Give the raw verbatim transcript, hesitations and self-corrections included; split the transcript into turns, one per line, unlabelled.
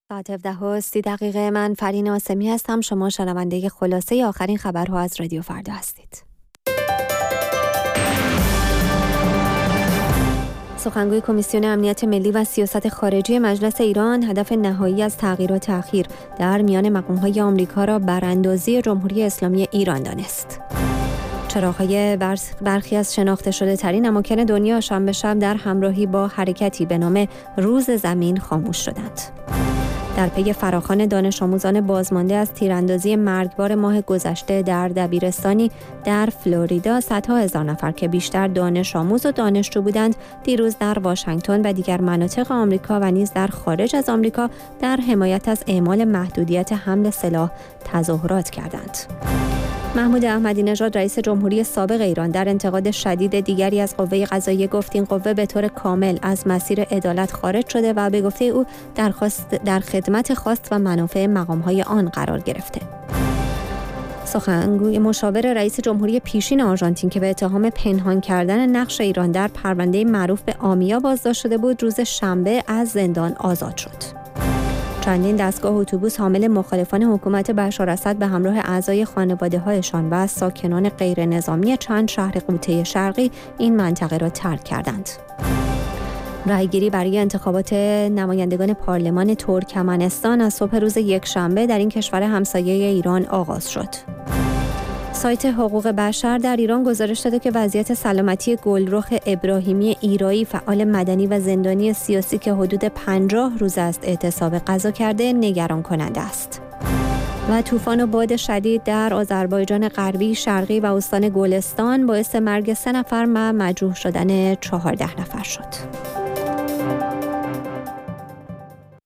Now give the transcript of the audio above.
ساعت هفده و سی دقیقه. من فرین آسمی هستم. شما شنونده خلاصه آخرین خبرها از رادیو فردا هستید. سخنگوی کمیسیون امنیت ملی و سیاست خارجی مجلس ایران هدف نهایی از تغییرات اخیر در میان مقام‌های آمریکا را براندازی جمهوری اسلامی ایران دانست. چراغ‌های برخی از شناخته شده ترین اماکن دنیا شنبه شب در همراهی با حرکتی به نام روز زمین خاموش شدند. در پی فراخوان دانش آموزان بازمانده از تیراندازی مرگبار ماه گذشته در دبیرستانی در فلوریدا، صدها هزار نفر که بیشتر دانش آموز و دانشجو بودند، دیروز در واشنگتن و دیگر مناطق آمریکا و نیز در خارج از آمریکا در حمایت از اعمال محدودیت حمل سلاح تظاهرات کردند. محمود احمدی نژاد رئیس جمهوری سابق ایران در انتقاد شدید دیگری از قوه قضاییه گفت این قوه به طور کامل از مسیر عدالت خارج شده و به گفته او درخواست در خدمت خواست و منافع مقام‌های آن قرار گرفته. سخنگوی مشاور رئیس جمهوری پیشین آرژانتین که به اتهام پنهان کردن نقش ایران در پرونده معروف به آمیا بازداشت شده بود، روز شنبه از زندان آزاد شد. چندین دستگاه اتوبوس حامل مخالفان حکومت بشار اسد به همراه اعضای خانواده‌هایشان و ساکنان غیر نظامی چند شهر غوطه شرقی این منطقه را ترک کردند. رایگیری برای انتخابات نمایندگان پارلمان ترکمنستان از صبح روز یکشنبه در این کشور همسایه ایران آغاز شد. سایت حقوق بشر در ایران گزارش داده که وضعیت سلامتی گلرخ ابراهیمی ایرایی، فعال مدنی و زندانی سیاسی که حدود پنجاه روز است اعتصاب غذا کرده، نگران کننده است. و طوفان و باد شدید در آذربایجان غربی، شرقی و استان گلستان باعث مرگ سه نفر و مجروح شدن چهارده نفر شد.